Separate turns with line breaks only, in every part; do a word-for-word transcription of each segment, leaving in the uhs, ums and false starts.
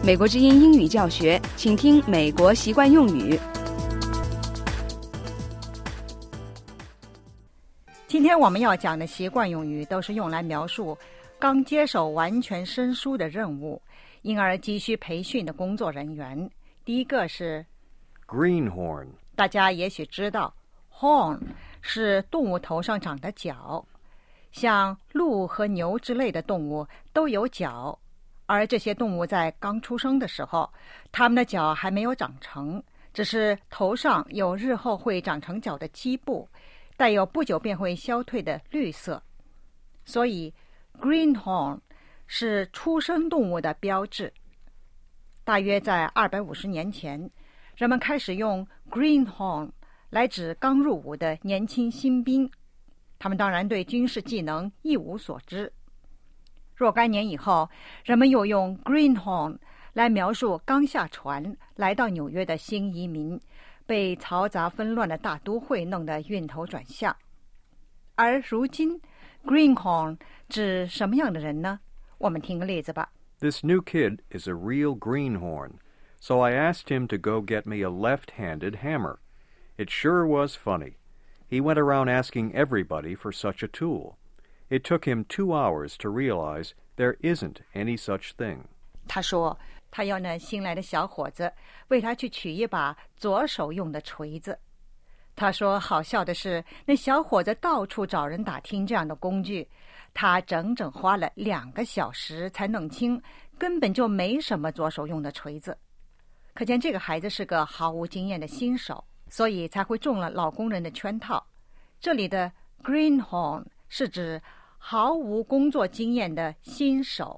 美国之音英语教学，请听美国习惯用语。
今天我们要讲的习惯用语都是用来描述刚接手完全生疏的任务，因而急需培训的工作人员。第一个是
Greenhorn。
大家也许知道 horn 是动物头上长的角，像鹿和牛之类的动物都有角，而这些动物在刚出生的时候，它们的角还没有长成，只是头上有日后会长成角的基部，带有不久便会消退的绿色。所以 Greenhorn 是出生动物的标志。大约在二百五十年前，人们开始用 Greenhorn 来指刚入伍的年轻新兵，他们当然对军事技能一无所知。若干年以后，人们又用 Greenhorn 来描述刚下船来到纽约的新移民，被嘈杂纷乱的大都会弄得晕头转向。而如今 Greenhorn 指什么样的人呢？我们听个例子吧。
This new kid is a real greenhorn, so I asked him to go get me a left-handed hammer. It sure was funny. He went around asking everybody for such a tool. It took him two hours to realize there isn't any such thing.
他说他要那新来的小伙子为他去取一把左手用的锤子。他说好笑的是，那小伙子到处找人打听这样的工具，他整整花了两个小时才弄清根本就没什么左手用的锤子。可见这个孩子是个毫无经验的新手，所以才会中了老工人的圈套。这里的 Greenhorn 是指毫无工作经验的新手。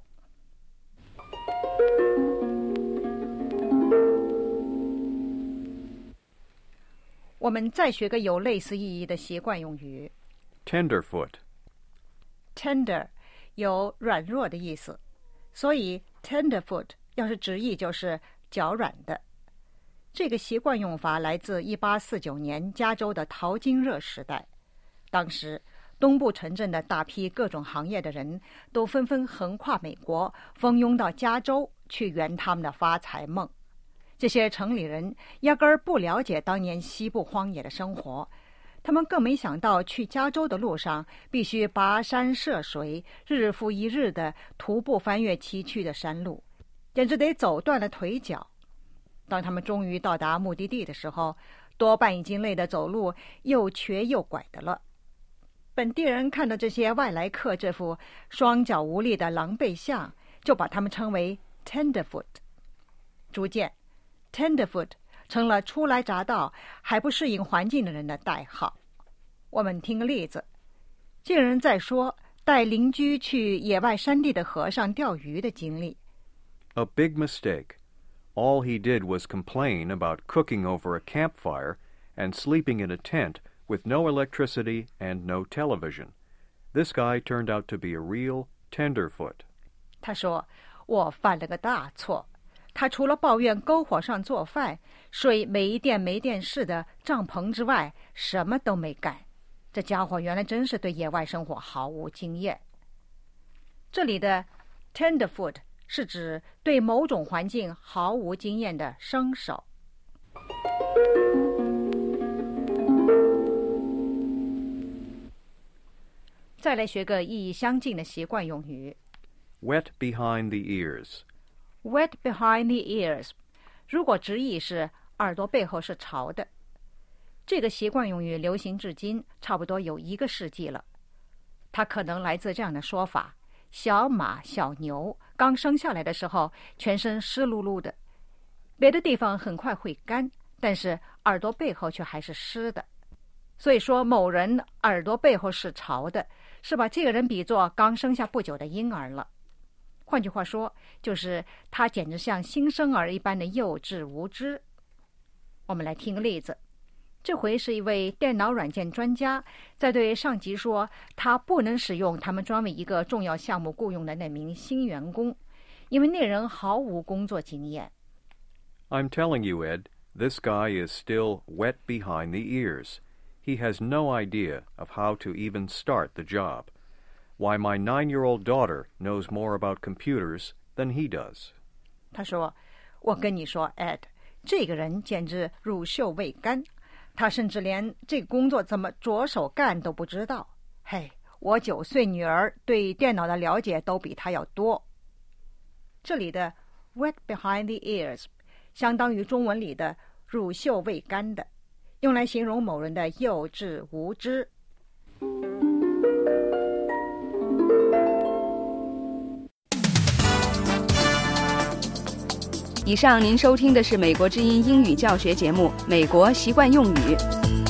我们再学个有类似意义的习惯用语
Tenderfoot。
Tender 有软弱的意思，所以 Tenderfoot 要是直译就是脚软的。这个习惯用法来自一八四九年加州的淘金热时代。当时东部城镇的大批各种行业的人都纷纷横跨美国，蜂拥到加州去圆他们的发财梦。这些城里人压根儿不了解当年西部荒野的生活，他们更没想到去加州的路上必须跋山涉水，日复一日的徒步翻越崎岖的山路，简直得走断了腿脚。当他们终于到达目的地的时候，多半已经累得走路又瘸又拐的了。本地人看到这些外来客这副双脚无力的狼狈相，就把他们称为 Tenderfoot。 逐渐 Tenderfoot 成了初来乍到还不适应环境的人的代号。我们听个例子，这人在说带邻居去野外山地的河上钓鱼的经历。
A big mistake. All he did was complain about cooking over a campfire and sleeping in a tent with no electricity and no television. This guy turned out to be a real tenderfoot.
他说我犯了个大错，他除了抱怨篝火上做饭，睡没电没电视的帐篷之外，什么都没干。这家伙原来真是对野外生活毫无经验。这里的 tenderfoot 是指对某种环境毫无经验的生手。再来学个意义相近的习惯用语
Wet behind the ears.
Wet behind the ears 如果直译是耳朵背后是潮的。这个习惯用语流行至今差不多有一个世纪了。它可能来自这样的说法：小马小牛刚生下来的时候全身湿漉漉的，别的地方很快会干，但是耳朵背后却还是湿的。所以说某人耳朵背后是潮的，是把这个人比作刚生下不久的婴儿了。换句话说，就是他简直像新生儿一般的幼稚无知。我们来听个例子，这回是一位电脑软件专家在对上级说他不能使用他们专为一个重要项目雇佣的那名新员工，因为那人毫无工作经验。
I'm telling you, Ed, this guy is still wet behind the ears. He has no idea of how to even start the job. Why, my nine-year-old daughter knows more about computers than he does.
他说，我跟你说 Ed， 这个人简直乳臭未干，他甚至连这个工作怎么着手干都不知道。嘿，我九岁女儿对电脑的了解都比他要多。这里的 wet behind the ears 相当于中文里的乳臭未干的，用来形容某人的幼稚无知。
以上您收听的是美国之音英语教学节目《美国习惯用语》。